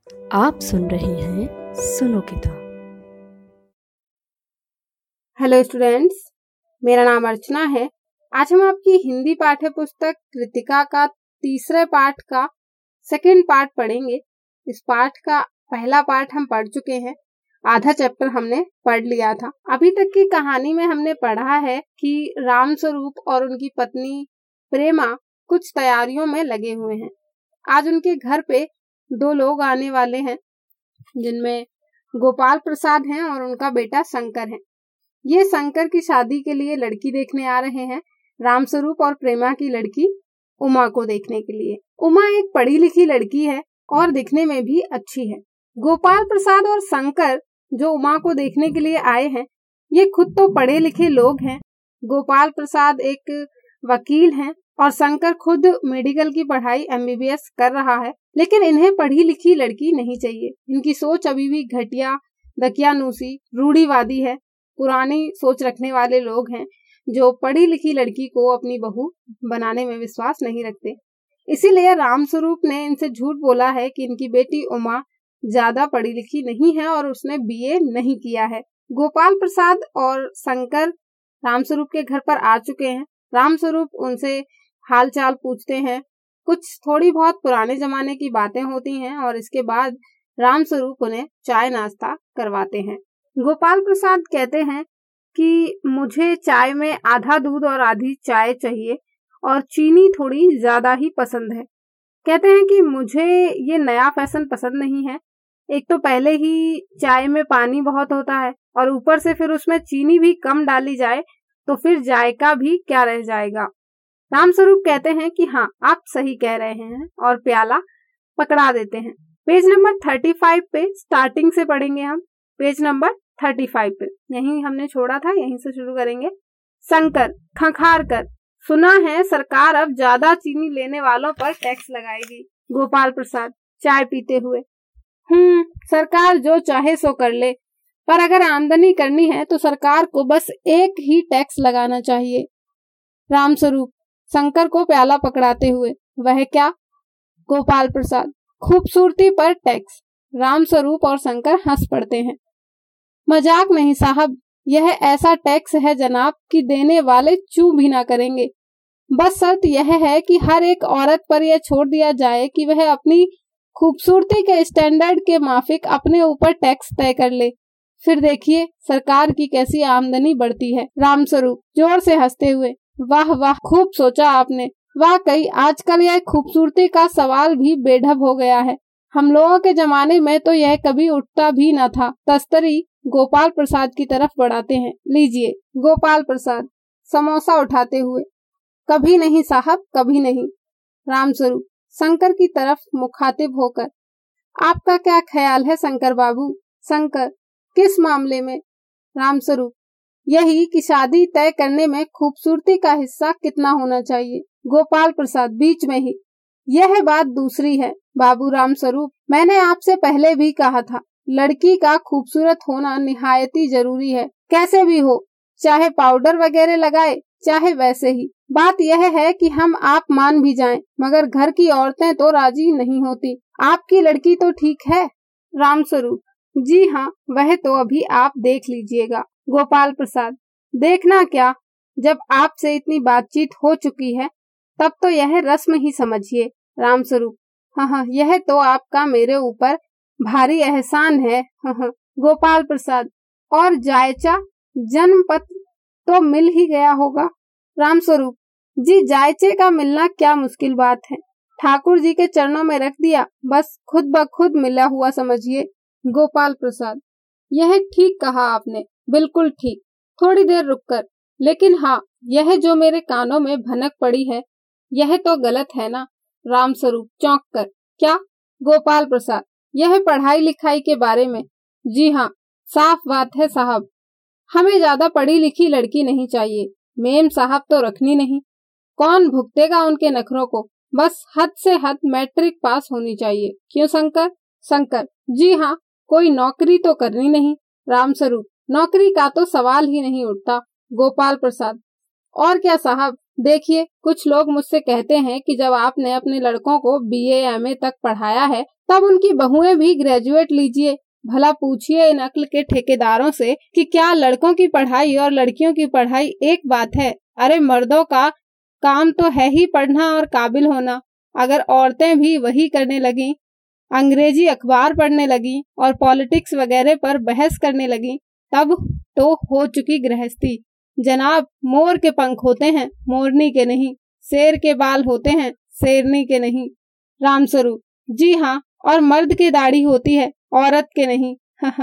आप सुन रहे हैं सुनो किताब। हेलो स्टूडेंट्स, मेरा नाम अर्चना है। आज हम आपकी हिंदी पाठ्य पुस्तक कृतिका का तीसरे पाठ का सेकंड पार्ट पढ़ेंगे। इस पाठ का पहला पार्ट हम पढ़ चुके हैं, आधा चैप्टर हमने पढ़ लिया था। अभी तक की कहानी में हमने पढ़ा है कि रामस्वरूप और उनकी पत्नी प्रेमा कुछ तैयारियों में लगे हुए हैं। आज उनके घर पे 2 लोग आने वाले हैं, जिनमें गोपाल प्रसाद हैं और उनका बेटा शंकर है। ये शंकर की शादी के लिए लड़की देखने आ रहे हैं, रामस्वरूप और प्रेमा की लड़की उमा को देखने के लिए। उमा एक पढ़ी लिखी लड़की है और दिखने में भी अच्छी है। गोपाल प्रसाद और शंकर जो उमा को देखने के लिए आए हैं, ये खुद तो पढ़े लिखे लोग हैं। गोपाल प्रसाद एक वकील हैं और शंकर खुद मेडिकल की पढ़ाई MBBS कर रहा है, लेकिन इन्हें पढ़ी लिखी लड़की नहीं चाहिए। इनकी सोच अभी भी घटिया, दकियानूसी, रूढ़िवादी है। पुरानी सोच रखने वाले लोग हैं जो पढ़ी लिखी लड़की को अपनी बहू बनाने में विश्वास नहीं रखते। इसीलिए रामस्वरूप ने इनसे झूठ बोला है कि इनकी बेटी उमा ज्यादा पढ़ी लिखी नहीं है और उसने BA नहीं किया है। गोपाल प्रसाद और शंकर रामस्वरूप के घर पर आ चुके हैं। रामस्वरूप उनसे हाल चाल पूछते हैं, कुछ थोड़ी बहुत पुराने जमाने की बातें होती हैं और इसके बाद रामस्वरूप उन्हें चाय नाश्ता करवाते हैं। गोपाल प्रसाद कहते हैं कि मुझे चाय में आधा दूध और आधी चाय चाहिए और चीनी थोड़ी ज्यादा ही पसंद है। कहते हैं कि मुझे ये नया फैशन पसंद नहीं है। एक तो पहले ही चाय में पानी बहुत होता है और ऊपर से फिर उसमें चीनी भी कम डाली जाए तो फिर जायका भी क्या रह जाएगा। रामस्वरूप कहते हैं कि हाँ, आप सही कह रहे हैं और प्याला पकड़ा देते हैं। पेज नंबर 35 पे स्टार्टिंग से पढ़ेंगे हम। पेज नंबर 35 पे यहीं हमने छोड़ा था, यहीं से शुरू करेंगे। शंकर खंखार कर, सुना है सरकार अब ज्यादा चीनी लेने वालों पर टैक्स लगाएगी। गोपाल प्रसाद चाय पीते हुए, सरकार जो चाहे सो कर ले, पर अगर आमदनी करनी है तो सरकार को बस एक ही टैक्स लगाना चाहिए। रामस्वरूप शंकर को प्याला पकड़ाते हुए, वह क्या? गोपाल प्रसाद खूबसूरती पर टैक्स। रामस्वरूप और शंकर हंस पड़ते हैं। मजाक नहीं साहब, यह ऐसा टैक्स है जनाब कि देने वाले चू भी ना करेंगे। बस शर्त यह है कि हर एक औरत पर यह छोड़ दिया जाए कि वह अपनी खूबसूरती के स्टैंडर्ड के माफिक अपने ऊपर टैक्स तय कर ले, फिर देखिए सरकार की कैसी आमदनी बढ़ती है। रामस्वरूप जोर से हंसते हुए, वाह वाह, खूब सोचा आपने। वाकई आजकल यह खूबसूरती का सवाल भी बेढब हो गया है। हम लोगों के जमाने में तो यह कभी उठता भी न था। तस्तरी गोपाल प्रसाद की तरफ बढ़ाते हैं, लीजिए। गोपाल प्रसाद समोसा उठाते हुए, कभी नहीं साहब, कभी नहीं। रामस्वरूप शंकर की तरफ मुखातिब होकर, आपका क्या ख्याल है शंकर बाबू? शंकर किस मामले में? रामस्वरूप यही कि शादी तय करने में खूबसूरती का हिस्सा कितना होना चाहिए। गोपाल प्रसाद बीच में ही, यह बात दूसरी है बाबू रामस्वरूप, मैंने आपसे पहले भी कहा था, लड़की का खूबसूरत होना निहायती जरूरी है। कैसे भी हो, चाहे पाउडर वगैरह लगाए चाहे वैसे ही। बात यह है कि हम आप मान भी जाएं, मगर घर की औरतें तो राजी नहीं होती। आपकी लड़की तो ठीक है? रामस्वरूप जी हाँ, वह तो अभी आप देख लीजिएगा। गोपाल प्रसाद देखना क्या, जब आपसे इतनी बातचीत हो चुकी है तब तो यह रस्म ही समझिए। रामस्वरूप हाँ, यह तो आपका मेरे ऊपर भारी एहसान है। गोपाल प्रसाद और जायचा जन्म पत्र तो मिल ही गया होगा। रामस्वरूप जी, जायचे का मिलना क्या मुश्किल बात है, ठाकुर जी के चरणों में रख दिया, बस खुद ब खुद मिला हुआ समझिए। गोपाल प्रसाद यह ठीक कहा आपने, बिल्कुल ठीक। थोड़ी देर रुककर, लेकिन हाँ, यह जो मेरे कानों में भनक पड़ी है यह तो गलत है ना? रामस्वरूप चौंक कर, क्या? गोपाल प्रसाद यह पढ़ाई लिखाई के बारे में। जी हाँ, साफ बात है साहब, हमें ज्यादा पढ़ी लिखी लड़की नहीं चाहिए। मेम साहब तो रखनी नहीं, कौन भुगतेगा उनके नखरों को? बस हद से हद मैट्रिक पास होनी चाहिए। क्यों शंकर? शंकर जी हाँ, कोई नौकरी तो करनी नहीं। रामस्वरूप नौकरी का तो सवाल ही नहीं उठता। गोपाल प्रसाद और क्या साहब, देखिए, कुछ लोग मुझसे कहते हैं कि जब आपने अपने लड़कों को BA MA तक पढ़ाया है तब उनकी बहुएं भी ग्रेजुएट लीजिए। भला पूछिए इन अक्ल के ठेकेदारों से कि क्या लड़कों की पढ़ाई और लड़कियों की पढ़ाई एक बात है? अरे मर्दों का काम तो है ही पढ़ना और काबिल होना। अगर औरतें भी वही करने लगीं, अंग्रेजी अखबार पढ़ने लगी और पॉलिटिक्स वगैरह पर बहस करने लगी, तब तो हो चुकी गृहस्थी। जनाब, मोर के पंख होते हैं, मोरनी के नहीं। शेर के बाल होते हैं, शेरनी के नहीं। रामस्वरूप: जी हाँ, और मर्द की दाढ़ी होती है, औरत के नहीं।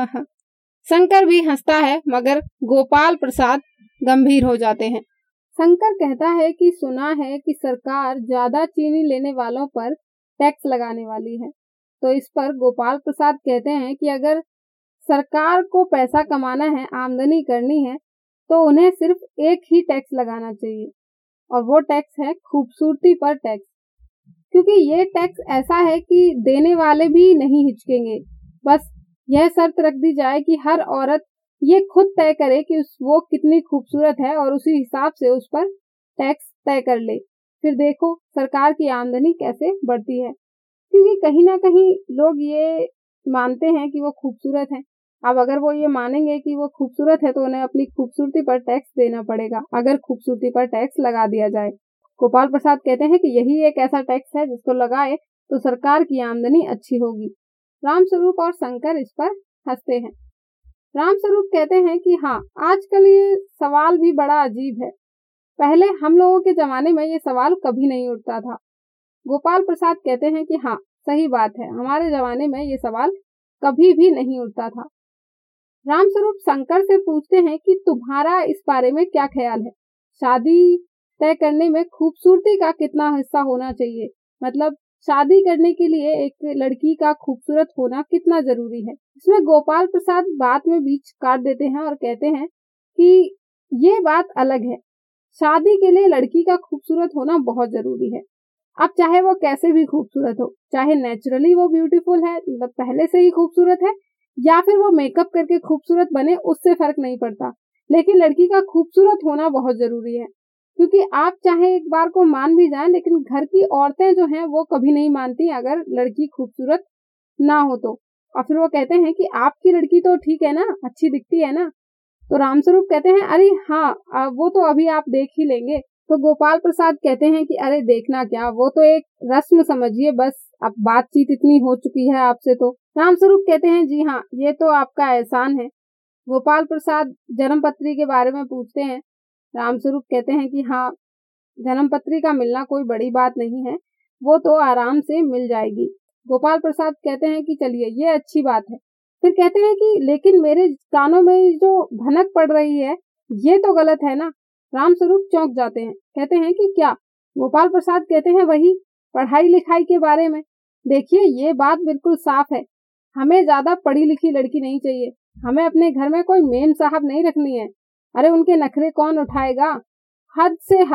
शंकर भी हंसता है, मगर गोपाल प्रसाद गंभीर हो जाते हैं। शंकर कहता है कि सुना है कि सरकार ज्यादा चीनी लेने वालों पर टैक्स लगाने वाली है। तो इस पर गोपाल प्रसाद कहते हैं कि अगर सरकार को पैसा कमाना है, आमदनी करनी है, तो उन्हें सिर्फ एक ही टैक्स लगाना चाहिए, और वो टैक्स है खूबसूरती पर टैक्स। क्योंकि ये टैक्स ऐसा है कि देने वाले भी नहीं हिचकेंगे। बस यह शर्त रख दी जाए कि हर औरत ये खुद तय करे कि वो कितनी खूबसूरत है और उसी हिसाब से उस पर टैक्स तय कर ले। फिर देखो सरकार की आमदनी कैसे बढ़ती है, क्योंकि कहीं ना कहीं लोग ये मानते हैं कि वो खूबसूरत है। अब अगर वो ये मानेंगे कि वो खूबसूरत है तो उन्हें अपनी खूबसूरती पर टैक्स देना पड़ेगा, अगर खूबसूरती पर टैक्स लगा दिया जाए। गोपाल प्रसाद कहते हैं कि यही एक ऐसा टैक्स है जिसको लगाए तो सरकार की आमदनी अच्छी होगी। रामस्वरूप और शंकर इस पर हंसते हैं। रामस्वरूप कहते हैं कि हाँ, आजकल ये सवाल भी बड़ा अजीब है। पहले हम लोगों के जमाने में ये सवाल कभी नहीं उठता था। गोपाल प्रसाद कहते हैं कि हाँ, सही बात है, हमारे जमाने में ये सवाल कभी भी नहीं उठता था। रामस्वरूप शंकर से पूछते हैं कि तुम्हारा इस बारे में क्या ख्याल है? शादी तय करने में खूबसूरती का कितना हिस्सा होना चाहिए? मतलब शादी करने के लिए एक लड़की का खूबसूरत होना कितना जरूरी है? इसमें गोपाल प्रसाद बात में बीच काट देते हैं और कहते हैं कि ये बात अलग है। शादी के लिए लड़की का खूबसूरत होना बहुत जरूरी है। अब चाहे वो कैसे भी खूबसूरत हो, चाहे नेचुरली वो ब्यूटीफुल है, मतलब पहले से ही खूबसूरत है, या फिर वो मेकअप करके खूबसूरत बने, उससे फर्क नहीं पड़ता। लेकिन लड़की का खूबसूरत होना बहुत जरूरी है, क्योंकि आप चाहे एक बार को मान भी जाएं, लेकिन घर की औरतें जो हैं वो कभी नहीं मानती अगर लड़की खूबसूरत ना हो तो। और फिर वो कहते हैं कि आपकी लड़की तो ठीक है ना, अच्छी दिखती है ना? तो रामस्वरूप कहते हैं अरे हाँ, वो तो अभी आप देख ही लेंगे। तो गोपाल प्रसाद कहते हैं कि अरे देखना क्या, वो तो एक रस्म समझिए बस, अब बातचीत इतनी हो चुकी है आपसे। तो रामस्वरूप कहते हैं जी हाँ, ये तो आपका एहसान है। गोपाल प्रसाद जन्मपत्री के बारे में पूछते हैं। रामस्वरूप कहते हैं कि हाँ, जन्मपत्री का मिलना कोई बड़ी बात नहीं है, वो तो आराम से मिल जाएगी। गोपाल प्रसाद कहते हैं कि चलिए ये अच्छी बात है। फिर कहते हैं कि लेकिन मेरे कानों में जो भनक पड़ रही है ये तो गलत है ना? रामस्वरूप चौंक जाते हैं, कहते हैं कि क्या? गोपाल प्रसाद कहते हैं वही पढ़ाई लिखाई के बारे में। देखिए ये बात बिल्कुल साफ है, हमें ज्यादा पढ़ी लिखी लड़की नहीं चाहिए, हमें अपने घर में कोई मेम साहब नहीं रखनी है। अरे उनके नखरे कौन उठाएगा? हद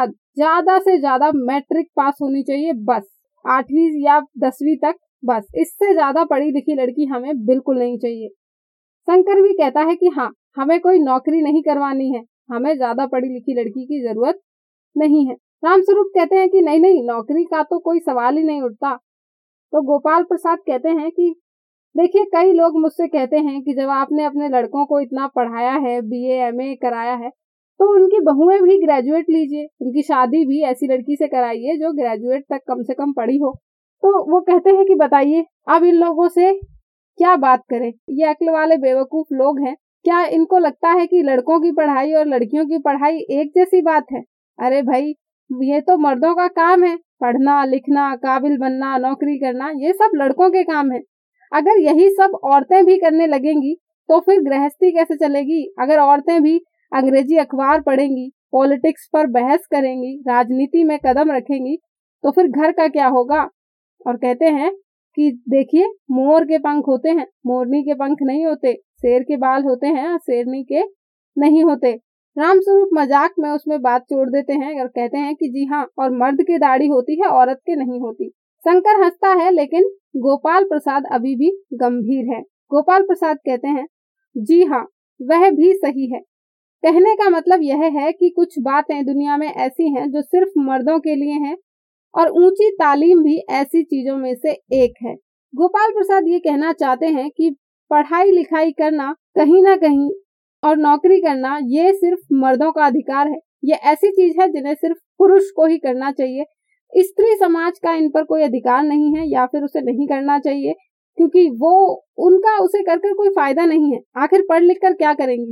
से ज्यादा मैट्रिक पास होनी चाहिए बस, 8वीं या 10वीं तक बस, इससे ज्यादा पढ़ी लिखी लड़की हमें बिल्कुल नहीं चाहिए। शंकर भी कहता है कि हाँ, हमें कोई नौकरी नहीं करवानी है, हमें ज्यादा पढ़ी लिखी लड़की की जरूरत नहीं है। रामस्वरूप कहते हैं कि नहीं नहीं, नौकरी का तो कोई सवाल ही नहीं उठता। तो गोपाल प्रसाद कहते हैं कि देखिए कई लोग मुझसे कहते हैं कि जब आपने अपने लड़कों को इतना पढ़ाया है, BA MA कराया है, तो उनकी बहुएं भी ग्रेजुएट लीजिए, उनकी शादी भी ऐसी लड़की से कराइए जो ग्रेजुएट तक कम से कम पढ़ी हो। तो वो कहते हैं कि बताइए अब इन लोगों से क्या बात करें, ये अक्ल वाले बेवकूफ लोग हैं, क्या इनको लगता है कि लड़कों की पढ़ाई और लड़कियों की पढ़ाई एक जैसी बात है? अरे भाई, ये तो मर्दों का काम है, पढ़ना लिखना, काबिल बनना, नौकरी करना, ये सब लड़कों के काम है। अगर यही सब औरतें भी करने लगेंगी तो फिर गृहस्थी कैसे चलेगी? अगर औरतें भी अंग्रेजी अखबार पढ़ेंगी, पॉलिटिक्स पर बहस करेंगी, राजनीति में कदम रखेंगी, तो फिर घर का क्या होगा? और कहते हैं कि देखिए मोर के पंख होते हैं, मोरनी के पंख नहीं होते, शेर के बाल होते हैं, शेरनी के नहीं होते। रामस्वरूप मजाक में उसमें बात छोड़ देते हैं और कहते हैं कि जी हाँ, और मर्द की दाढ़ी होती है, औरत के नहीं होती। शंकर हंसता है, लेकिन गोपाल प्रसाद अभी भी गंभीर है। गोपाल प्रसाद कहते हैं जी हाँ, वह भी सही है, कहने का मतलब यह है कि कुछ बातें दुनिया में ऐसी हैं जो सिर्फ मर्दों के लिए हैं और ऊंची तालीम भी ऐसी चीजों में से एक है। गोपाल प्रसाद ये कहना चाहते हैं कि पढ़ाई लिखाई करना कहीं ना कहीं और नौकरी करना ये सिर्फ मर्दों का अधिकार है। ये ऐसी चीज है जिन्हें सिर्फ पुरुष को ही करना चाहिए। स्त्री समाज का इन पर कोई अधिकार नहीं है या फिर उसे नहीं करना चाहिए, क्योंकि वो उनका उसे कर कोई फायदा नहीं है। आखिर पढ़ लिख कर क्या करेंगी?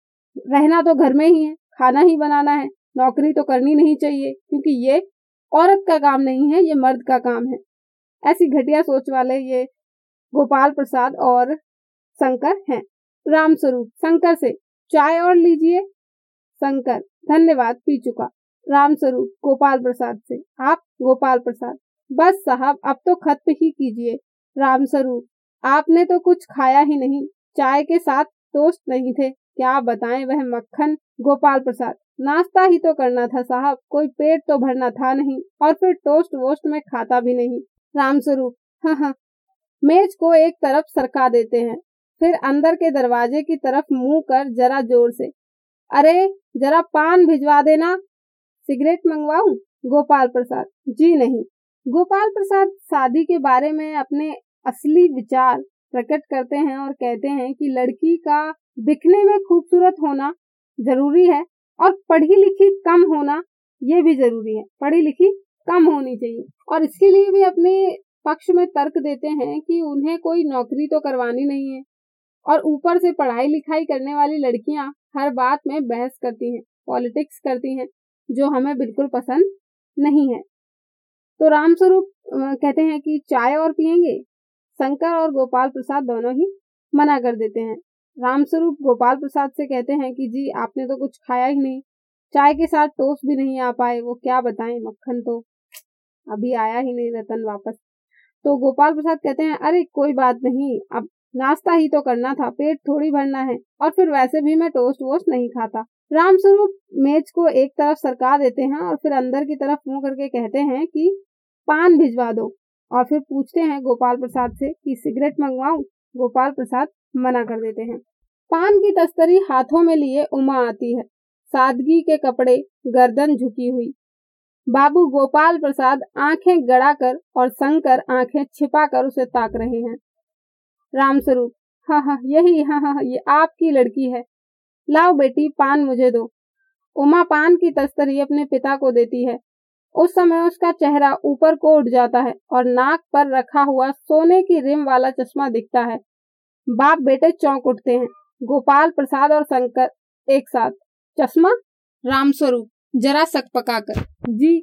रहना तो घर में ही है, खाना ही बनाना है। नौकरी तो करनी नहीं चाहिए, क्योंकि ये औरत का काम नहीं है, ये मर्द का काम है। ऐसी घटिया सोच वाले ये गोपाल प्रसाद और शंकर हैं। रामस्वरूप शंकर से, चाय और लीजिए। शंकर, धन्यवाद, पी चुका। रामस्वरूप गोपाल प्रसाद से, आप? गोपाल प्रसाद, बस साहब अब तो खत्म ही कीजिए। रामस्वरूप, आपने तो कुछ खाया ही नहीं, चाय के साथ टोस्ट नहीं थे, क्या बताएं वह मक्खन। गोपाल प्रसाद, नाश्ता ही तो करना था साहब, कोई पेट तो भरना था नहीं, और फिर टोस्ट वोस्ट में खाता भी नहीं। रामस्वरूप, हाँ, मेज को एक तरफ सरका देते हैं, फिर अंदर के दरवाजे की तरफ मुंह कर जरा जोर से, अरे जरा पान भिजवा देना। सिगरेट मंगवाऊं? गोपाल प्रसाद, जी नहीं। गोपाल प्रसाद शादी के बारे में अपने असली विचार प्रकट करते हैं और कहते हैं कि लड़की का दिखने में खूबसूरत होना जरूरी है और पढ़ी लिखी कम होना ये भी जरूरी है। पढ़ी लिखी कम होनी चाहिए, और इसके लिए भी अपने पक्ष में तर्क देते हैं कि उन्हें कोई नौकरी तो करवानी नहीं है, और ऊपर से पढ़ाई लिखाई करने वाली लड़कियां हर बात में बहस करती हैं, पॉलिटिक्स करती हैं, जो हमें बिल्कुल पसंद नहीं है। तो रामस्वरूप कहते हैं कि चाय और पियेंगे। शंकर और गोपाल प्रसाद दोनों ही मना कर देते हैं। रामस्वरूप गोपाल प्रसाद से कहते हैं कि जी आपने तो कुछ खाया ही नहीं, चाय के साथ टोस्ट भी नहीं आ पाए, वो क्या बताएं, मक्खन तो अभी आया ही नहीं रतन वापस। तो गोपाल प्रसाद कहते हैं, अरे कोई बात नहीं, अब नाश्ता ही तो करना था, पेट थोड़ी भरना है, और फिर वैसे भी मैं टोस्ट वोस्ट नहीं खाता। रामस्वरूप मेज को एक तरफ सरका देते हैं और फिर अंदर की तरफ मुंह करके कहते हैं कि पान भिजवा दो, और फिर पूछते हैं गोपाल प्रसाद से कि सिगरेट मंगवाऊं। गोपाल प्रसाद मना कर देते हैं। पान की तस्तरी हाथों में लिए उमा आती है, सादगी के कपड़े, गर्दन झुकी हुई। बाबू गोपाल प्रसाद आंखें गड़ाकर और शंकर आंखें छिपाकर उसे ताक रहे हैं। रामस्वरूप, हाँ, यही, हाँ, ये आपकी लड़की है, लाओ बेटी पान मुझे दो। उमा पान की तस्तरी अपने पिता को देती है। उस समय उसका चेहरा ऊपर को उठ जाता है और नाक पर रखा हुआ सोने की रिम वाला चश्मा दिखता है। बाप बेटे चौंक उठते हैं। गोपाल प्रसाद और शंकर एक साथ, चश्मा? रामस्वरूप जरा सकपकाकर, जी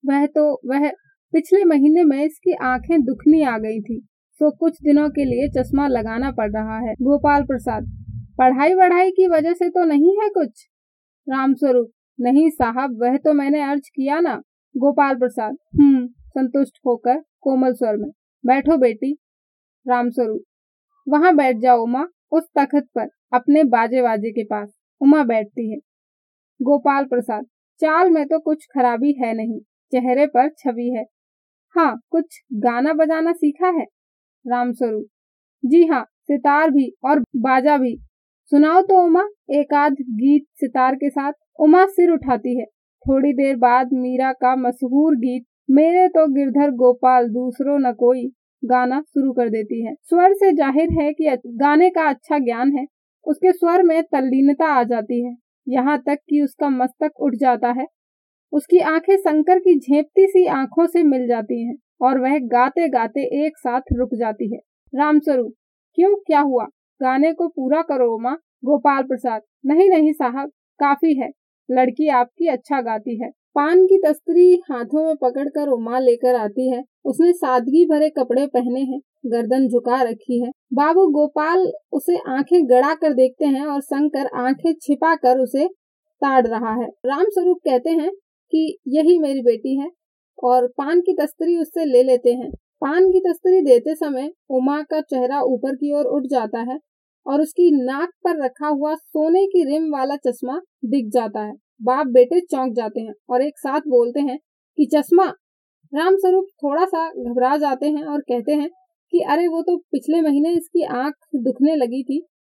वह पिछले महीने में इसकी आंखें दुखनी आ गई थी, तो कुछ दिनों के लिए चश्मा लगाना पड़ रहा है। गोपाल प्रसाद, पढ़ाई वढ़ाई की वजह से तो नहीं है कुछ? रामस्वरूप, नहीं साहब, वह तो मैंने अर्ज किया ना। गोपाल प्रसाद, संतुष्ट होकर कोमल स्वर में, बैठो बेटी। रामस्वरूप, वहां बैठ जाओ उमा, उस तख्त पर, अपने बाजे वाजे के पास। उमा बैठती है। गोपाल प्रसाद, चाल में तो कुछ खराबी है नहीं, चेहरे पर छवि है। हाँ, कुछ गाना बजाना सीखा है? रामस्वरूप, जी हाँ, सितार भी और बाजा भी। सुनाओ तो उमा, एक आध गीत सितार के साथ। उमा सिर उठाती है। थोड़ी देर बाद मीरा का मशहूर गीत मेरे तो गिरधर गोपाल दूसरो न कोई गाना शुरू कर देती है। स्वर से जाहिर है कि गाने का अच्छा ज्ञान है। उसके स्वर में तल्लीनता आ जाती है, यहाँ तक कि उसका मस्तक उठ जाता है। उसकी आंखें शंकर की झेंपती सी आंखों से मिल जाती हैं और वह गाते गाते एक साथ रुक जाती है। रामस्वरूप, क्यों, क्या हुआ? गाने को पूरा करो उमा। गोपाल प्रसाद, नहीं साहब, काफी है, लड़की आपकी अच्छा गाती है। पान की तस्तरी हाथों में पकड़कर उमा लेकर आती है। उसने सादगी भरे कपड़े पहने हैं, गर्दन झुका रखी है। बाबू गोपाल उसे आंखें गड़ा कर देखते हैं और शंकर आंखें छिपा कर उसे ताड़ रहा है। रामस्वरूप कहते हैं कि यही मेरी बेटी है, और पान की तस्तरी उससे ले लेते हैं। पान की तस्तरी देते समय उमा का चेहरा ऊपर की ओर उठ जाता है और उसकी नाक पर रखा हुआ सोने की रिम वाला चश्मा दिख जाता है। बाप बेटे चौंक जाते हैं और एक साथ बोलते हैं कि चश्मा। रामस्वरूप थोड़ा सा घबरा जाते हैं और कहते हैं कि अरे वो तो पिछले महीने इसकी आंख दुखने लगी थी,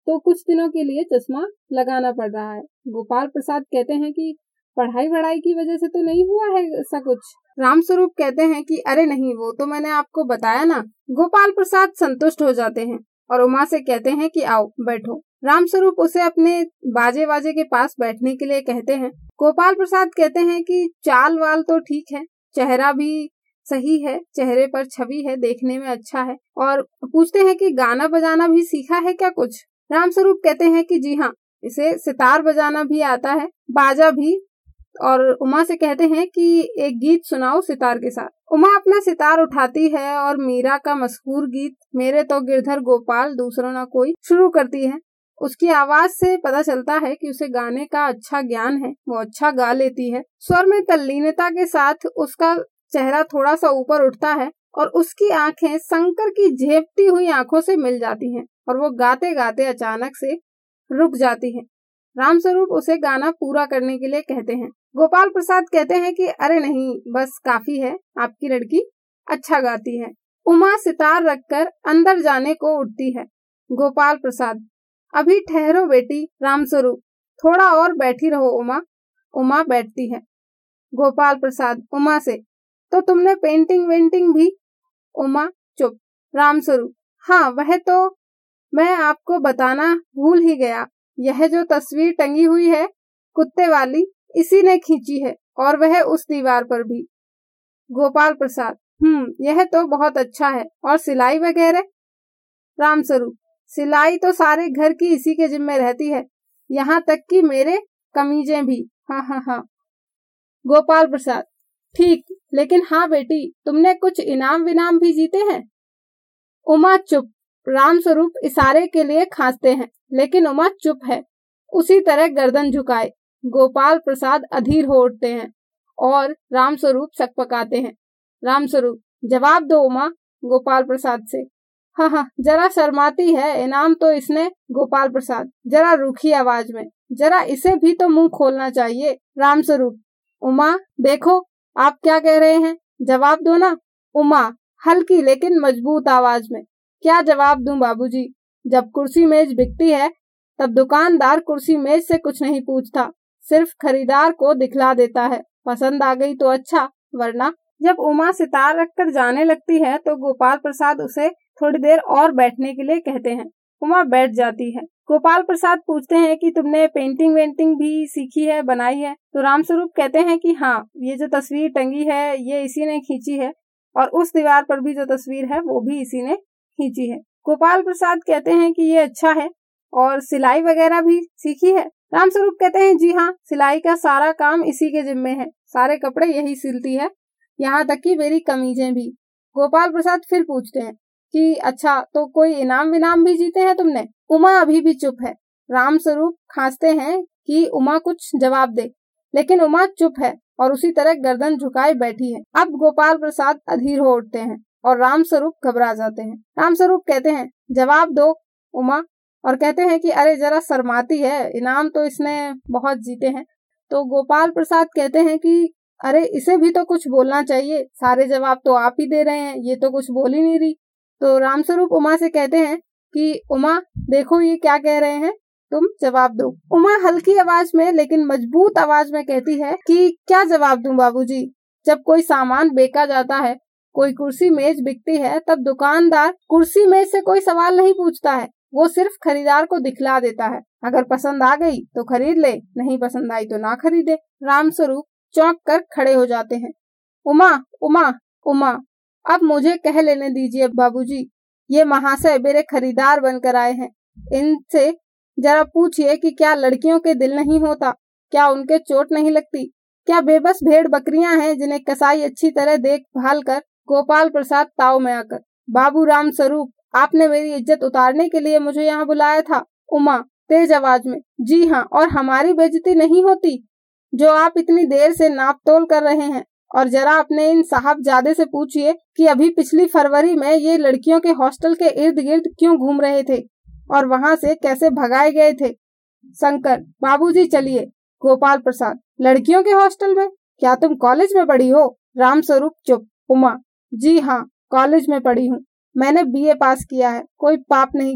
तो कुछ दिनों के लिए चश्मा लगाना पड़ रहा है। गोपाल प्रसाद कहते हैं कि पढ़ाई वढ़ाई की वजह से तो नहीं हुआ है ऐसा कुछ। रामस्वरूप कहते हैं कि अरे नहीं, वो तो मैंने आपको बताया ना। गोपाल प्रसाद संतुष्ट हो जाते हैं और उमा से कहते हैं कि आओ बैठो। रामस्वरूप उसे अपने बाजे के पास बैठने के लिए कहते हैं। गोपाल प्रसाद कहते हैं कि चाल वाल तो ठीक है, चेहरा भी सही है, चेहरे पर छवि है, देखने में अच्छा है, और पूछते हैं कि गाना बजाना भी सीखा है क्या कुछ। रामस्वरूप कहते हैं कि जी हाँ, इसे सितार बजाना भी आता है, बाजा भी। और उमा से कहते हैं कि एक गीत सुनाओ सितार के साथ। उमा अपना सितार उठाती है और मीरा का मशहूर गीत मेरे तो गिरधर गोपाल दूसरों ना कोई शुरू करती है। उसकी आवाज से पता चलता है कि उसे गाने का अच्छा ज्ञान है, वो अच्छा गा लेती है। स्वर में तल्लीनता के साथ उसका चेहरा थोड़ा सा ऊपर उठता है और उसकी आंखें शंकर की झेपटी हुई आंखों से मिल जाती हैं और वो गाते गाते अचानक से रुक जाती है। रामस्वरूप उसे गाना पूरा करने के लिए कहते हैं। गोपाल प्रसाद कहते हैं कि अरे नहीं, बस काफी है, आपकी लड़की अच्छा गाती है। उमा सितार रखकर अंदर जाने को उठती है। गोपाल प्रसाद, अभी ठहरो बेटी। रामस्वरूप, थोड़ा और बैठी रहो उमा। उमा बैठती है। गोपाल प्रसाद उमा से, तो तुमने पेंटिंग वेंटिंग भी? उमा चुप। रामस्वरूप, हाँ वह तो मैं आपको बताना भूल ही गया। यह जो तस्वीर टंगी हुई है कुत्ते वाली, इसी ने खींची है, और वह उस दीवार पर भी। गोपाल प्रसाद, यह तो बहुत अच्छा है। और सिलाई वगैरह? रामस्वरूप, सिलाई तो सारे घर की इसी के जिम्मे रहती है, यहाँ तक कि मेरे कमीजें भी। हाँ। गोपाल प्रसाद, ठीक, लेकिन हाँ बेटी, तुमने कुछ इनाम विनाम भी जीते हैं? उमा चुप। रामस्वरूप इशारे के लिए खांसते हैं, लेकिन उमा चुप है, उसी तरह गर्दन झुकाए। गोपाल प्रसाद अधीर हो उठते हैं और रामस्वरूप सकपकाते हैं। रामस्वरूप, जवाब दो उमा। गोपाल प्रसाद से, हाँ, जरा शर्माती है, इनाम तो इसने। गोपाल प्रसाद जरा रूखी आवाज में, जरा इसे भी तो मुंह खोलना चाहिए। रामस्वरूप, उमा देखो आप क्या कह रहे हैं, जवाब दो ना। उमा हल्की लेकिन मजबूत आवाज में, क्या जवाब दूं बाबूजी? जब कुर्सी मेज बिकती है तब दुकानदार कुर्सी मेज से कुछ नहीं पूछता, सिर्फ खरीदार को दिखला देता है। पसंद आ गई तो अच्छा, वरना। जब उमा सितार रखकर जाने लगती है तो गोपाल प्रसाद उसे थोड़ी देर और बैठने के लिए कहते हैं। उमा बैठ जाती है। गोपाल प्रसाद पूछते हैं कि तुमने पेंटिंग वेंटिंग भी सीखी है, बनाई है? तो रामस्वरूप कहते हैं कि हाँ, ये जो तस्वीर टंगी है ये इसी ने खींची है, और उस दीवार पर भी जो तस्वीर है वो भी इसी ने खींची है। गोपाल प्रसाद कहते हैं कि ये अच्छा है। और सिलाई वगैरह भी सीखी है? रामस्वरूप कहते हैं जी हाँ, सिलाई का सारा काम इसी के जिम्मे है, सारे कपड़े यही सिलती है, यहाँ तक कि मेरी कमीजें भी। गोपाल प्रसाद फिर पूछते हैं कि अच्छा, तो कोई इनाम विनाम भी जीते हैं तुमने? उमा अभी भी चुप है। रामस्वरूप खांसते हैं कि उमा कुछ जवाब दे, लेकिन उमा चुप है और उसी तरह गर्दन झुकाए बैठी है। अब गोपाल प्रसाद अधीर हो उठते हैं और रामस्वरूप घबरा जाते हैं। रामस्वरूप कहते हैं, जवाब दो उमा, और कहते हैं कि अरे जरा शर्माती है, इनाम तो इसने बहुत जीते हैं। तो गोपाल प्रसाद कहते हैं कि अरे इसे भी तो कुछ बोलना चाहिए, सारे जवाब तो आप ही दे रहे हैं, ये तो कुछ बोल ही नहीं रही। तो रामस्वरूप उमा से कहते हैं कि उमा देखो ये क्या कह रहे हैं, तुम जवाब दो। उमा हल्की आवाज में लेकिन मजबूत आवाज में कहती है कि क्या जवाब दूं बाबूजी? जब कोई सामान बेचा जाता है, कोई कुर्सी मेज बिकती है, तब दुकानदार कुर्सी मेज से कोई सवाल नहीं पूछता है, वो सिर्फ खरीदार को दिखला देता है। अगर पसंद आ गई तो खरीद ले, नहीं पसंद आई तो ना खरीदे। रामस्वरूप चौंक कर खड़े हो जाते हैं। उमा उमा उमा, अब मुझे कह लेने दीजिए बाबूजी, ये महाशय मेरे खरीदार बनकर आए हैं, इनसे जरा पूछिए कि क्या लड़कियों के दिल नहीं होता, क्या उनके चोट नहीं लगती, क्या बेबस भेड़ बकरियां हैं जिन्हें कसाई अच्छी तरह देखभाल कर। गोपाल प्रसाद ताव में आकर, बाबू रामस्वरूप, आपने मेरी इज्जत उतारने के लिए मुझे यहाँ बुलाया था। उमा तेज आवाज में, जी हाँ, और हमारी बेइज्जती नहीं होती जो आप इतनी देर से नाप तोल कर रहे हैं। और जरा अपने इन साहबजादे से पूछिए कि अभी पिछली फरवरी में ये लड़कियों के हॉस्टल के इर्द गिर्द क्यों घूम रहे थे और वहाँ से कैसे भगाए गए थे। शंकर, बाबूजी चलिए। गोपाल प्रसाद, लड़कियों के हॉस्टल में? क्या तुम कॉलेज में पढ़ी हो? रामस्वरूप चुप। उमा, जी हाँ, कॉलेज में पढ़ी हूँ, मैंने BA पास किया है, कोई पाप नहीं किया।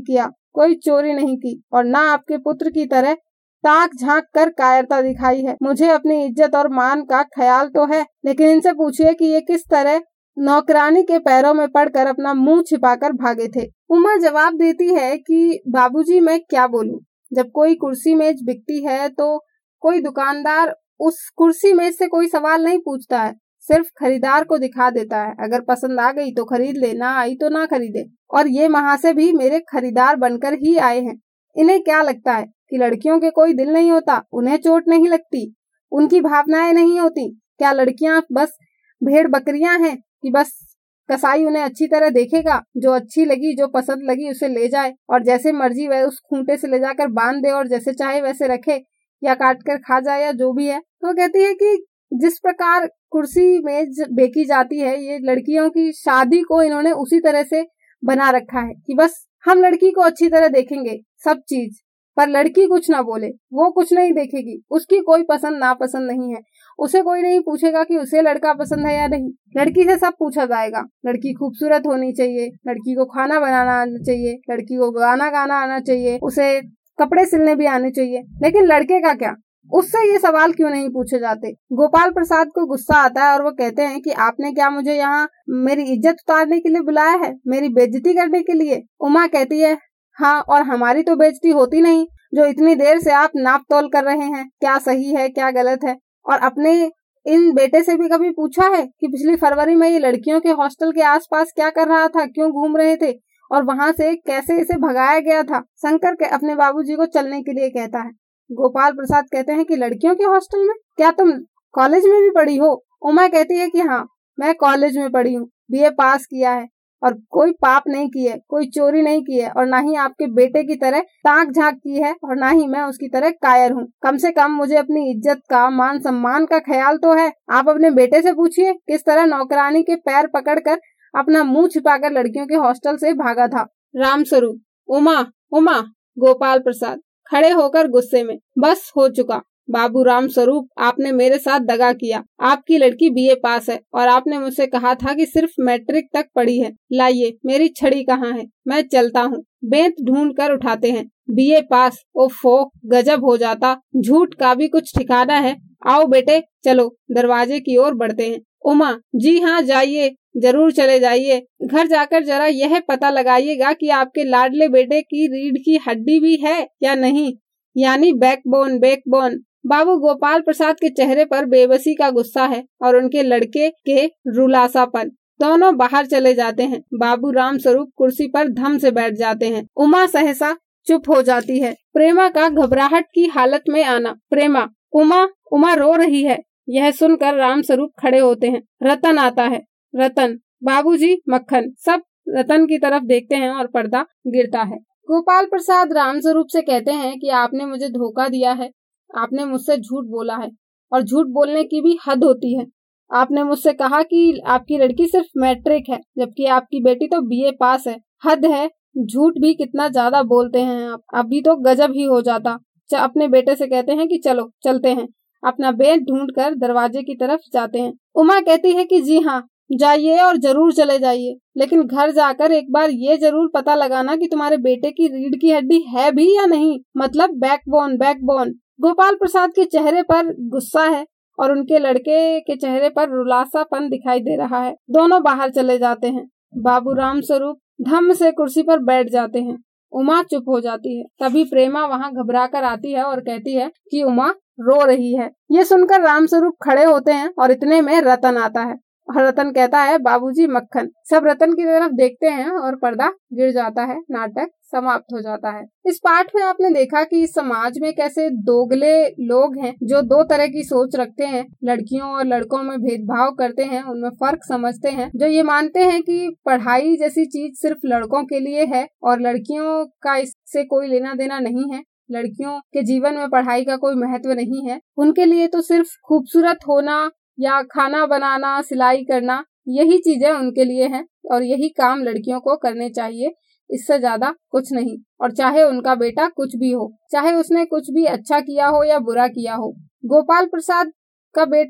कोई चोरी नहीं की और ना आपके पुत्र की तरह ताक झांक कर कायरता दिखाई है। मुझे अपनी इज्जत और मान का ख्याल तो है, लेकिन इनसे पूछिए कि ये किस तरह नौकरानी के पैरों में पड़कर अपना मुंह छिपाकर भागे थे। उमा जवाब देती है कि बाबूजी मैं क्या बोलूं, जब कोई कुर्सी मेज बिकती है तो कोई दुकानदार उस कुर्सी मेज से कोई सवाल नहीं पूछता है, सिर्फ खरीदार को दिखा देता है। अगर पसंद आ गई तो खरीद ले, ना आई तो ना खरीदे। और ये महाशय भी मेरे खरीदार बनकर ही आए हैं। इन्हें क्या लगता है कि लड़कियों के कोई दिल नहीं होता, उन्हें चोट नहीं लगती, उनकी भावनाएं नहीं होती? क्या लड़कियां बस भेड़ बकरियां हैं कि बस कसाई उन्हें अच्छी तरह देखेगा, जो अच्छी लगी जो पसंद लगी उसे ले जाए और जैसे मर्जी वह उस खूंटे से ले जाकर बांध दे और जैसे चाहे वैसे रखे या काट कर खा जाए या जो भी है। तो कहती है कि जिस प्रकार कुर्सी मेज बेची जाती है, ये लड़कियों की शादी को इन्होंने उसी तरह से बना रखा है कि बस हम लड़की को अच्छी तरह देखेंगे सब चीज, पर लड़की कुछ ना बोले, वो कुछ नहीं देखेगी, उसकी कोई पसंद नापसंद नहीं है, उसे कोई नहीं पूछेगा कि उसे लड़का पसंद है या नहीं। लड़की से सब पूछा जाएगा। लड़की खूबसूरत होनी चाहिए, लड़की को खाना बनाना आना चाहिए, लड़की को गाना गाना आना चाहिए, उसे कपड़े सिलने भी आने चाहिए। लेकिन लड़के का क्या, उससे ये सवाल क्यों नहीं पूछे जाते? गोपाल प्रसाद को गुस्सा आता है और वो कहते हैं कि आपने क्या मुझे यहाँ मेरी इज्जत उतारने के लिए बुलाया है, मेरी बेइज्जती करने के लिए? उमा कहती है हाँ, और हमारी तो बेइज्जती होती नहीं जो इतनी देर से आप नाप तोल कर रहे हैं, क्या सही है क्या गलत है। और अपने इन बेटे से भी कभी पूछा है कि पिछली फरवरी में ये लड़कियों के हॉस्टल के आसपास क्या कर रहा था, क्यों घूम रहे थे और वहां से कैसे इसे भगाया गया था? शंकर के अपने बाबूजी को चलने के लिए कहता है। गोपाल प्रसाद कहते हैं कि लड़कियों के हॉस्टल में? क्या तुम कॉलेज में भी पढ़ी हो? उमा कहती है कि हाँ, मैं कॉलेज में पढ़ी हूँ, बीए पास किया है और कोई पाप नहीं की है, कोई चोरी नहीं की है और ना ही आपके बेटे की तरह ताक झांक की है और ना ही मैं उसकी तरह कायर हूँ। कम से कम मुझे अपनी इज्जत का मान सम्मान का ख्याल तो है। आप अपने बेटे से पूछिए किस तरह नौकरानी के पैर पकड़कर अपना मुंह छिपाकर लड़कियों के हॉस्टल से भागा था। रामस्वरूप, उमा उमा। गोपाल प्रसाद खड़े होकर गुस्से में, बस हो चुका बाबू रामस्वरूप, आपने मेरे साथ दगा किया। आपकी लड़की बीए पास है और आपने मुझसे कहा था कि सिर्फ मैट्रिक तक पढ़ी है। लाइए मेरी छड़ी कहाँ है, मैं चलता हूँ। बेंत ढूंढ कर उठाते हैं। बीए पास, ओफो, गजब हो जाता, झूठ का भी कुछ ठिकाना है। आओ बेटे चलो, दरवाजे की ओर बढ़ते हैं। उमा, जी हाँ जाइए, जरूर चले जाइए। घर जाकर जरा यह पता लगाइएगा कि आपके लाडले बेटे की रीढ़ की हड्डी भी है या नहीं, यानी बैकबोन। बैकबोन। बाबू गोपाल प्रसाद के चेहरे पर बेबसी का गुस्सा है और उनके लड़के के रुलासापन। दोनों बाहर चले जाते हैं। बाबू रामस्वरूप कुर्सी पर धम से बैठ जाते हैं। उमा सहसा चुप हो जाती है। प्रेमा का घबराहट की हालत में आना। प्रेमा, उमा, उमा रो रही है। यह सुनकर रामस्वरूप खड़े होते हैं। रतन आता है। रतन, बाबूजी, मक्खन। सब रतन की तरफ देखते हैं और पर्दा गिरता है। गोपाल प्रसाद रामस्वरूप से कहते हैं कि आपने मुझे धोखा दिया है, आपने मुझसे झूठ बोला है और झूठ बोलने की भी हद होती है। आपने मुझसे कहा कि आपकी लड़की सिर्फ मैट्रिक है जबकि आपकी बेटी तो बीए पास है। हद है, झूठ भी कितना ज्यादा बोलते हैं आप। अभी तो गजब ही हो जाता। अपने बेटे से कहते हैं कि चलो चलते हैं। अपना बेंत ढूंढकर दरवाजे की तरफ जाते हैं। उमा कहती है कि जी हाँ जाइए और जरूर चले जाइए, लेकिन घर जाकर एक बार ये जरूर पता लगाना कि तुम्हारे बेटे की रीढ़ की हड्डी है भी या नहीं, मतलब बैकबोन। बैकबोन। गोपाल प्रसाद के चेहरे पर गुस्सा है और उनके लड़के के चेहरे पर रुलासापन दिखाई दे रहा है। दोनों बाहर चले जाते हैं। बाबू रामस्वरूप धम से कुर्सी पर बैठ जाते हैं। उमा चुप हो जाती है। तभी प्रेमा वहाँ घबरा कर आती है और कहती है कि उमा रो रही है। ये सुनकर रामस्वरूप खड़े होते हैं और इतने में रतन आता है और रतन कहता है बाबूजी, मक्खन। सब रतन की तरफ देखते हैं और पर्दा गिर जाता है। नाटक समाप्त हो जाता है। इस पाठ में आपने देखा कि इस समाज में कैसे दोगले लोग हैं जो दो तरह की सोच रखते हैं, लड़कियों और लड़कों में भेदभाव करते हैं, उनमें फर्क समझते हैं, जो ये मानते हैं कि पढ़ाई जैसी चीज सिर्फ लड़कों के लिए है और लड़कियों का इससे कोई लेना देना नहीं है। लड़कियों के जीवन में पढ़ाई का कोई महत्व नहीं है। उनके लिए तो सिर्फ खूबसूरत होना या खाना बनाना, सिलाई करना, यही चीजें उनके लिए हैं और यही काम लड़कियों को करने चाहिए, इससे ज्यादा कुछ नहीं। और चाहे उनका बेटा कुछ भी हो, चाहे उसने कुछ भी अच्छा किया हो या बुरा किया हो। गोपाल प्रसाद का बेटा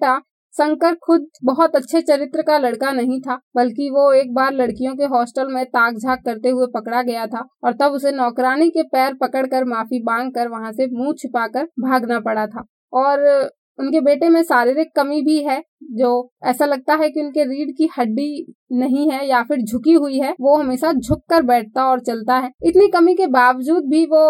शंकर खुद बहुत अच्छे चरित्र का लड़का नहीं था, बल्कि वो एक बार लड़कियों के हॉस्टल में ताक झाक करते हुए पकड़ा गया था और तब उसे नौकरानी के पैर पकड़कर माफी मांगकर वहां से मुंह छिपाकर भागना पड़ा था। और उनके बेटे में शारीरिक कमी भी है, जो ऐसा लगता है कि उनके रीढ़ की हड्डी नहीं है या फिर झुकी हुई है, वो हमेशा झुककर बैठता और चलता है। इतनी कमी के बावजूद भी वो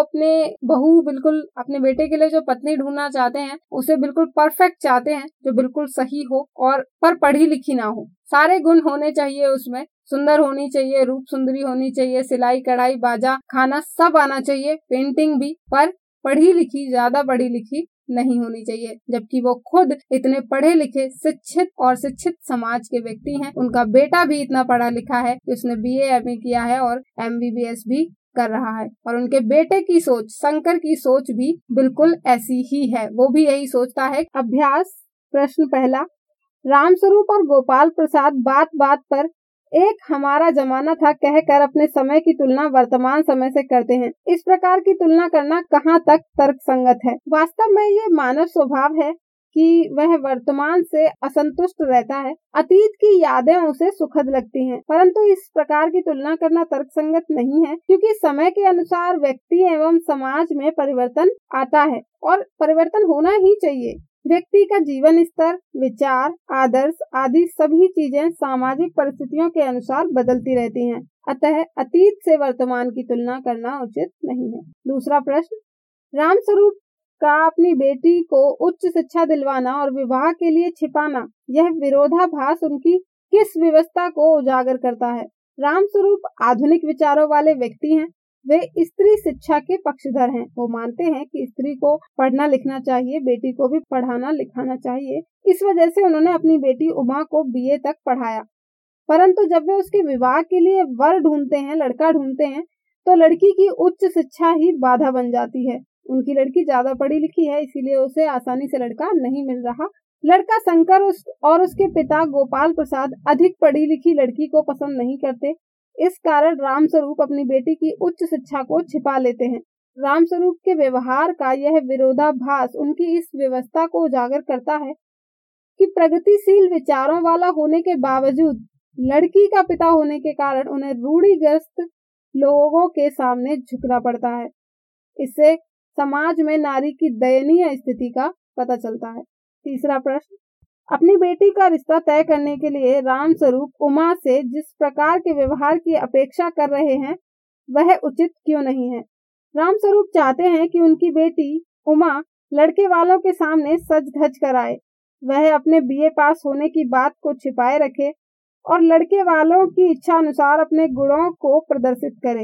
बिल्कुल अपने बेटे के लिए जो पत्नी ढूंढना चाहते हैं उसे बिल्कुल परफेक्ट चाहते हैं, जो बिल्कुल सही हो और पर पढ़ी लिखी ना हो। सारे गुण होने चाहिए उसमें, सुंदर होनी चाहिए, रूप सुंदरी होनी चाहिए, सिलाई कढ़ाई बाजा खाना सब आना चाहिए, पेंटिंग भी, पर पढ़ी लिखी, ज्यादा पढ़ी लिखी नहीं होनी चाहिए। जबकि वो खुद इतने पढ़े लिखे, शिक्षित समाज के व्यक्ति हैं। उनका बेटा भी इतना पढ़ा लिखा है कि उसने BA MA किया है और MBBS भी कर रहा है। और उनके बेटे की सोच, शंकर की सोच भी बिल्कुल ऐसी ही है। वो भी यही सोचता है। अभ्यास प्रश्न पहला, रामस्वरूप और गोपाल प्रसाद बात बात पर एक हमारा जमाना था कहकर अपने समय की तुलना वर्तमान समय से करते हैं। इस प्रकार की तुलना करना कहाँ तक तर्क संगत है? वास्तव में ये मानव स्वभाव है कि वह वर्तमान से असंतुष्ट रहता है। अतीत की यादें उसे सुखद लगती हैं, परंतु इस प्रकार की तुलना करना तर्कसंगत नहीं है, क्योंकि समय के अनुसार व्यक्ति एवं समाज में परिवर्तन आता है और परिवर्तन होना ही चाहिए। व्यक्ति का जीवन स्तर, विचार, आदर्श आदि सभी चीजें सामाजिक परिस्थितियों के अनुसार बदलती रहती हैं। अतः अतीत से वर्तमान की तुलना करना उचित नहीं है। दूसरा प्रश्न, रामस्वरूप का अपनी बेटी को उच्च शिक्षा दिलवाना और विवाह के लिए छिपाना, यह विरोधाभास उनकी किस व्यवस्था को उजागर करता है? रामस्वरूप आधुनिक विचारों वाले व्यक्ति हैं। वे स्त्री शिक्षा के पक्षधर हैं। वो मानते हैं कि स्त्री को पढ़ना लिखना चाहिए, बेटी को भी पढ़ाना लिखाना चाहिए। इस वजह से उन्होंने अपनी बेटी उमा को BA तक पढ़ाया। परंतु जब वे उसके विवाह के लिए वर ढूंढते हैं, लड़का ढूंढते हैं, तो लड़की की उच्च शिक्षा ही बाधा बन जाती है। उनकी लड़की ज्यादा पढ़ी लिखी है, इसीलिए उसे आसानी से लड़का नहीं मिल रहा। लड़का शंकर और उसके पिता गोपाल प्रसाद अधिक पढ़ी लिखी लड़की को पसंद नहीं करते। इस कारण रामस्वरूप अपनी बेटी की उच्च शिक्षा को छिपा लेते हैं। रामस्वरूप के व्यवहार का यह विरोधाभास उनकी इस व्यवस्था को उजागर करता है कि प्रगतिशील विचारों वाला होने के बावजूद लड़की का पिता होने के कारण उन्हें रूढ़िग्रस्त लोगों के सामने झुकना पड़ता है। इससे समाज में नारी की दयनीय स्थिति का पता चलता है। तीसरा प्रश्न, अपनी बेटी का रिश्ता तय करने के लिए रामस्वरूप उमा से जिस प्रकार के व्यवहार की अपेक्षा कर रहे हैं वह उचित क्यों नहीं है? रामस्वरूप चाहते हैं कि उनकी बेटी उमा लड़के वालों के सामने सज धज कर आए, वह अपने BA पास होने की बात को छिपाए रखे और लड़के वालों की इच्छा अनुसार अपने गुणों को प्रदर्शित करे।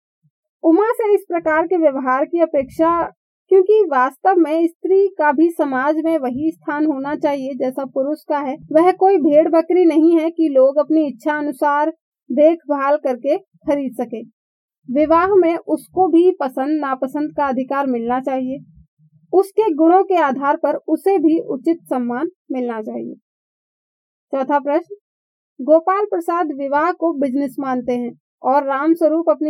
उमा से इस प्रकार के व्यवहार की अपेक्षा, क्योंकि वास्तव में स्त्री का भी समाज में वही स्थान होना चाहिए जैसा पुरुष का है। वह कोई भेड़ बकरी नहीं है कि लोग अपनी इच्छा अनुसार देखभाल करके खरीद सके। विवाह में उसको भी पसंद नापसंद का अधिकार मिलना चाहिए। उसके गुणों के आधार पर उसे भी उचित सम्मान मिलना चाहिए। चौथा प्रश्न, गोपाल प्रसाद विवाह को बिजनेस मानते हैं और रामस्वरूप अपनी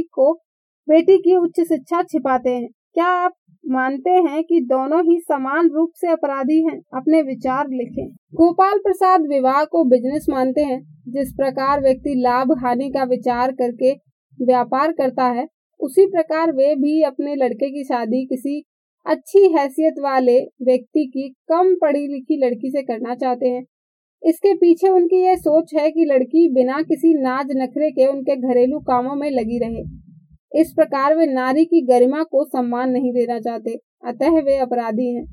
बेटी की उच्च शिक्षा छिपाते हैं। क्या आप मानते हैं कि दोनों ही समान रूप से अपराधी हैं? अपने विचार लिखें। गोपाल प्रसाद विवाह को बिजनेस मानते हैं। जिस प्रकार व्यक्ति लाभ हानि का विचार करके व्यापार करता है, उसी प्रकार वे भी अपने लड़के की शादी किसी अच्छी हैसियत वाले व्यक्ति की कम पढ़ी लिखी लड़की से करना चाहते हैं। इसके पीछे उनकी यह सोच है कि लड़की बिना किसी नाज नखरे के उनके घरेलू कामों में लगी रहे। इस प्रकार वे नारी की गरिमा को सम्मान नहीं देना चाहते, अतः वे अपराधी हैं।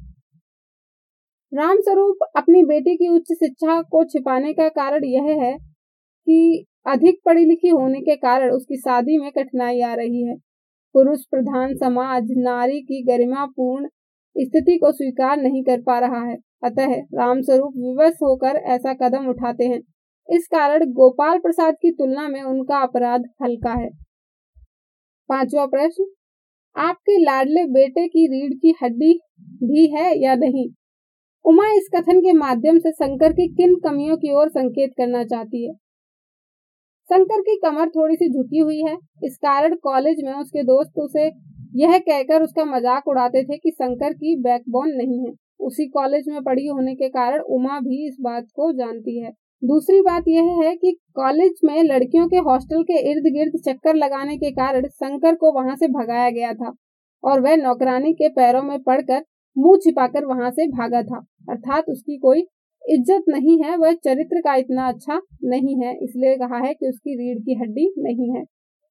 रामस्वरूप अपनी बेटी की उच्च शिक्षा को छिपाने का कारण यह है कि अधिक पढ़ी लिखी होने के कारण उसकी शादी में कठिनाई आ रही है। पुरुष प्रधान समाज नारी की गरिमापूर्ण स्थिति को स्वीकार नहीं कर पा रहा है, अतः रामस्वरूप विवश होकर ऐसा कदम उठाते हैं। इस कारण गोपाल प्रसाद की तुलना में उनका अपराध हल्का है। पांचवा प्रश्न, आपके लाडले बेटे की रीढ़ की हड्डी भी है या नहीं? उमा इस कथन के माध्यम से शंकर की किन कमियों की ओर संकेत करना चाहती है? शंकर की कमर थोड़ी सी झुकी हुई है। इस कारण कॉलेज में उसके दोस्त उसे यह कहकर उसका मजाक उड़ाते थे कि शंकर की बैकबोन नहीं है। उसी कॉलेज में पढ़ी होने के कारण उमा भी इस बात को जानती है। दूसरी बात यह है कि कॉलेज में लड़कियों के हॉस्टल के इर्द गिर्द चक्कर लगाने के कारण शंकर को वहां से भगाया गया था और वह नौकरानी के पैरों में पड़कर मुंह छिपाकर वहां से भागा था। अर्थात उसकी कोई इज्जत नहीं है, वह चरित्र का इतना अच्छा नहीं है, इसलिए कहा है कि उसकी रीढ़ की हड्डी नहीं है।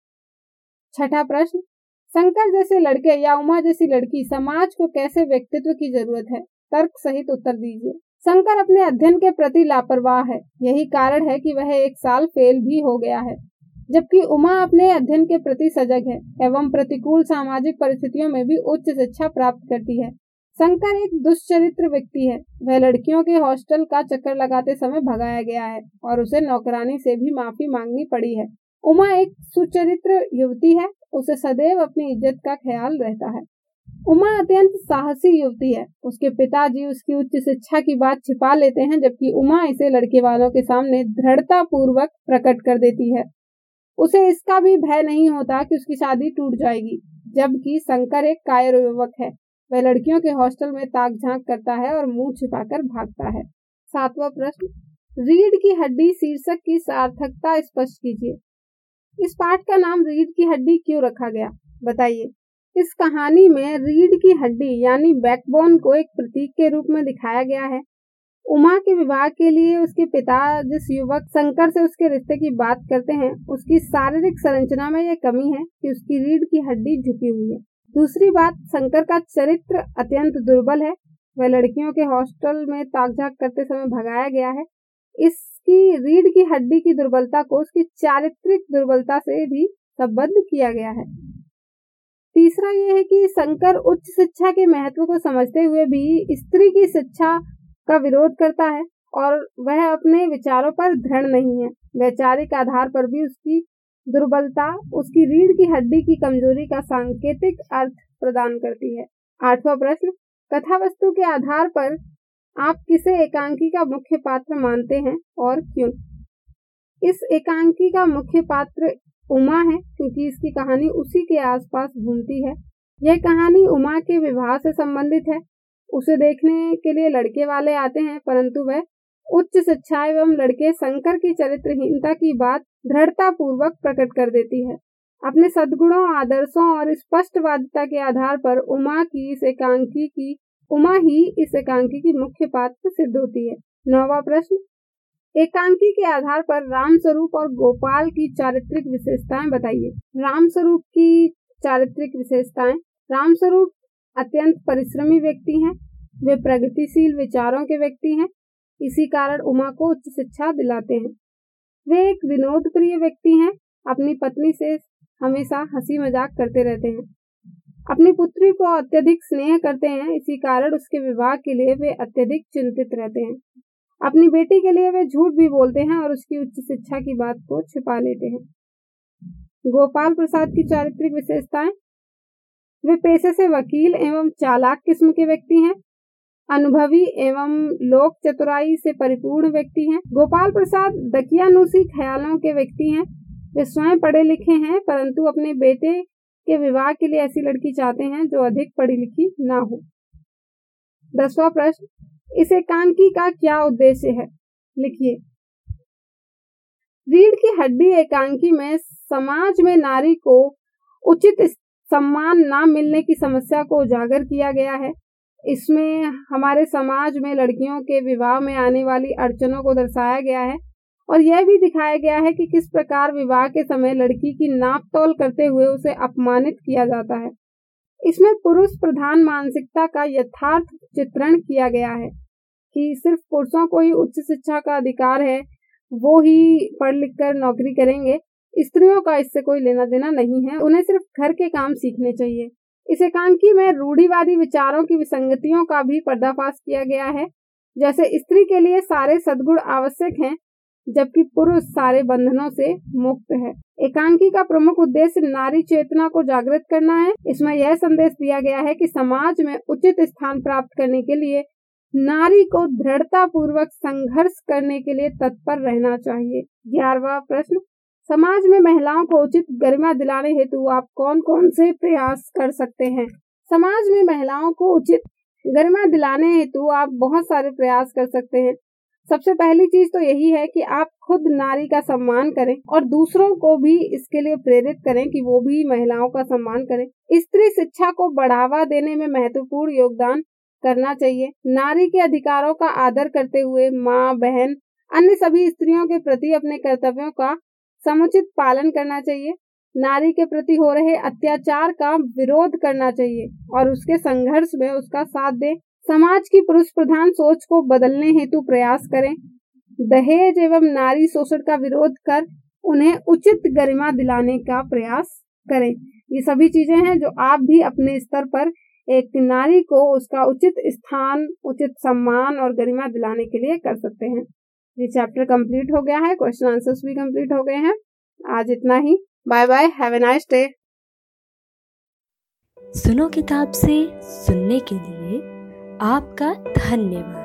छठा प्रश्न, शंकर जैसे लड़के या उमा जैसी लड़की समाज को कैसे व्यक्तित्व की जरूरत है? तर्क सहित उत्तर दीजिए। शंकर अपने अध्ययन के प्रति लापरवाह है, यही कारण है कि वह 1 साल फेल भी हो गया है, जबकि उमा अपने अध्ययन के प्रति सजग है एवं प्रतिकूल सामाजिक परिस्थितियों में भी उच्च शिक्षा प्राप्त करती है। शंकर एक दुष्चरित्र व्यक्ति है, वह लड़कियों के हॉस्टल का चक्कर लगाते समय भगाया गया है और उसे नौकरानी से भी माफी मांगनी पड़ी है। उमा एक सुचरित्र युवती है, उसे सदैव अपनी इज्जत का ख्याल रहता है। उमा अत्यंत साहसी युवती है, उसके पिताजी उसकी उच्च शिक्षा की बात छिपा लेते हैं, जबकि उमा इसे लड़के वालों के सामने दृढ़ता पूर्वक प्रकट कर देती है। उसे इसका भी भय नहीं होता कि उसकी शादी टूट जाएगी, जबकि शंकर एक कायर युवक है, वह लड़कियों के हॉस्टल में ताक झांक करता है और मुंह छिपाकर भागता है। 7वां प्रश्न, रीढ़ की हड्डी शीर्षक की सार्थकता स्पष्ट कीजिए। इस पाठ का नाम रीढ़ की हड्डी क्यों रखा गया, बताइए। इस कहानी में रीढ़ की हड्डी यानी बैकबोन को एक प्रतीक के रूप में दिखाया गया है। उमा के विवाह के लिए उसके पिता जिस युवक शंकर से उसके रिश्ते की बात करते हैं, उसकी शारीरिक संरचना में यह कमी है कि उसकी रीढ़ की हड्डी झुकी हुई है। दूसरी बात, शंकर का चरित्र अत्यंत दुर्बल है, वह लड़कियों के हॉस्टल में ताक-झांक करते समय भगाया गया है। इसकी रीढ़ की हड्डी की दुर्बलता को उसकी चारित्रिक दुर्बलता से भी संबद्ध किया गया है। तीसरा यह है कि शंकर उच्च शिक्षा के महत्व को समझते हुए भी स्त्री की शिक्षा का विरोध करता है और वह अपने विचारों पर दृढ़ नहीं है। वैचारिक आधार पर भी उसकी दुर्बलता उसकी रीढ़ की हड्डी की कमजोरी का सांकेतिक अर्थ प्रदान करती है। 8वां प्रश्न, कथा वस्तु के आधार पर आप किसे एकांकी का मुख्य पात्र मानते हैं और क्यों? इस एकांकी का मुख्य पात्र उमा है, क्योंकि इसकी कहानी उसी के आसपास घूमती है। यह कहानी उमा के विवाह से संबंधित है। उसे देखने के लिए लड़के वाले आते हैं, परंतु वह उच्च शिक्षा एवं लड़के शंकर की चरित्रहीनता की बात दृढ़ता पूर्वक प्रकट कर देती है। अपने सद्गुणों, आदर्शों और स्पष्टवादिता के आधार पर उमा ही इस एकांकी की मुख्य पात्र सिद्ध होती है। 9वां प्रश्न, एकांकी के आधार पर रामस्वरूप और गोपाल की चारित्रिक विशेषताएं बताइए। रामस्वरूप की चारित्रिक विशेषताएं, रामस्वरूप अत्यंत परिश्रमी व्यक्ति हैं, वे प्रगतिशील विचारों के व्यक्ति हैं, इसी कारण उमा को उच्च शिक्षा दिलाते हैं। वे एक विनोद प्रिय व्यक्ति हैं, अपनी पत्नी से हमेशा हंसी मजाक करते रहते हैं, अपनी पुत्री को अत्यधिक स्नेह करते हैं, इसी कारण उसके विवाह के लिए वे अत्यधिक चिंतित रहते हैं। अपनी बेटी के लिए वे झूठ भी बोलते हैं और उसकी उच्च शिक्षा की बात को छिपा लेते हैं। गोपाल प्रसाद की चारित्रिक विशेषताएं, वे पेशे से वकील एवं चालाक किस्म के व्यक्ति हैं, अनुभवी एवं लोक चतुराई से परिपूर्ण व्यक्ति हैं। गोपाल प्रसाद दकियानूसी ख्यालों के व्यक्ति हैं, वे स्वयं पढ़े लिखे हैं, परंतु अपने बेटे के विवाह के लिए ऐसी लड़की चाहते हैं जो अधिक पढ़ी लिखी ना हो। 10वां प्रश्न, इस एकांकी का क्या उद्देश्य है, लिखिए। रीढ़ की हड्डी एकांकी में समाज में नारी को उचित सम्मान ना मिलने की समस्या को उजागर किया गया है। इसमें हमारे समाज में लड़कियों के विवाह में आने वाली अड़चनों को दर्शाया गया है और यह भी दिखाया गया है कि किस प्रकार विवाह के समय लड़की की नाप तोल करते हुए उसे अपमानित किया जाता है। इसमें पुरुष प्रधान मानसिकता का यथार्थ चित्रण किया गया है कि सिर्फ पुरुषों को ही उच्च शिक्षा का अधिकार है, वो ही पढ़ लिख कर नौकरी करेंगे, स्त्रियों का इससे कोई लेना देना नहीं है, उन्हें सिर्फ घर के काम सीखने चाहिए। इस एकांकी में रूढ़िवादी विचारों की विसंगतियों का भी पर्दाफाश किया गया है, जैसे स्त्री के लिए सारे सद्गुण आवश्यक हैं जबकि पुरुष सारे बंधनों से मुक्त है। एकांकी का प्रमुख उद्देश्य नारी चेतना को जागृत करना है। इसमें यह संदेश दिया गया है कि समाज में उचित स्थान प्राप्त करने के लिए नारी को दृढ़ता पूर्वक संघर्ष करने के लिए तत्पर रहना चाहिए। 11वां प्रश्न, समाज में महिलाओं को उचित गरिमा दिलाने हेतु आप कौन कौन से प्रयास कर सकते हैं? समाज में महिलाओं को उचित गरिमा दिलाने हेतु आप बहुत सारे प्रयास कर सकते हैं। सबसे पहली चीज तो यही है कि आप खुद नारी का सम्मान करें और दूसरों को भी इसके लिए प्रेरित करें कि वो भी महिलाओं का सम्मान करें। स्त्री शिक्षा को बढ़ावा देने में महत्वपूर्ण योगदान करना चाहिए। नारी के अधिकारों का आदर करते हुए माँ, बहन, अन्य सभी स्त्रियों के प्रति अपने कर्तव्यों का समुचित पालन करना चाहिए। नारी के प्रति हो रहे अत्याचार का विरोध करना चाहिए और उसके संघर्ष में उसका साथ दें। समाज की पुरुष प्रधान सोच को बदलने हेतु प्रयास करें। दहेज एवं नारी शोषण का विरोध कर उन्हें उचित गरिमा दिलाने का प्रयास करें। ये सभी चीजें हैं जो आप भी अपने स्तर पर एक नारी को उसका उचित स्थान, उचित सम्मान और गरिमा दिलाने के लिए कर सकते हैं। ये चैप्टर कंप्लीट हो गया है, क्वेश्चन आंसर्स भी कंप्लीट हो गए हैं। आज इतना ही। Bye bye, have a nice day. सुनो किताब से सुनने के लिए आपका धन्यवाद।